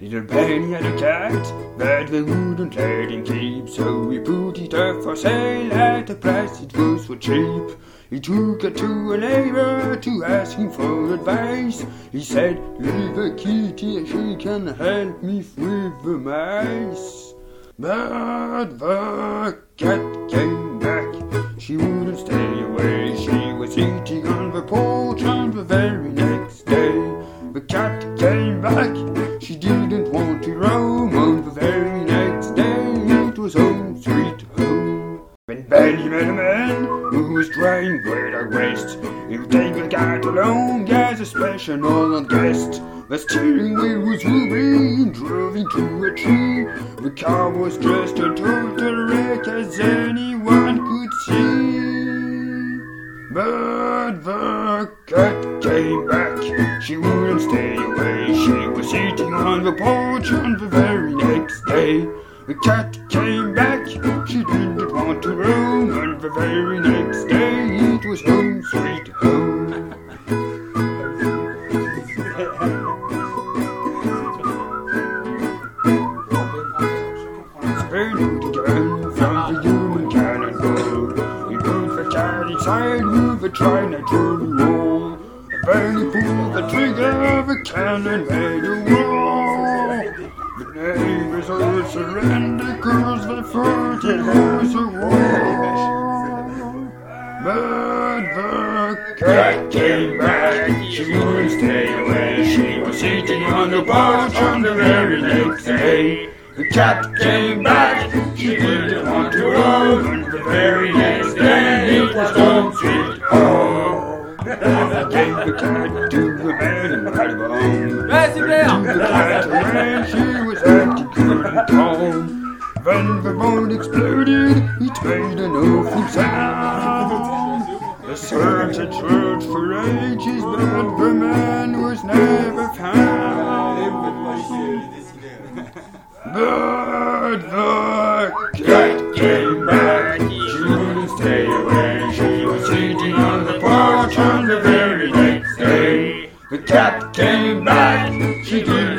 Little Benny had a cat that they wouldn't let him keep, so he put it up for sale at a price it was for cheap. He took it to a neighbor to ask him for advice. He said, "Leave a kitty, she can help me with the mice." But the cat came back. She wouldn't stay away. She was eating on the porch on the very next day. The cat came back. She didn't want to roam. On the very next day it was home sweet home. When Benny met a man who was trying great at waste, he would take the cat along as a special honored guest. The steering wheel was ruby and drove into a tree. The car was just a total wreck, as anyone could see. But the cat came back. She wouldn't stay away. She was sitting on the porch on the very next day. The cat came back. She didn't want to roam. On the very next day it was home sweet home. Sprayed the gun from the human cannonball. He put the cat inside with a tri-nitrogen wall. Benny pulled the trigger, the cannon made a roar. The neighbors all surrendered 'cause they thought it was a war. But the cat came back. She wouldn't stay away. She was sitting on the porch on the very next day. The cat came back. She didn't want to roam. On the very next day it was home sweet home. Gave the cat to the man and got him home. To the cat ran, she was acting good and calm. When the bomb exploded, it made an awful sound. The search had searched for ages, but the man was never found. But the cat came back. She wouldn't stay away. She was sitting on the porch on the very next day. The cat came back. She did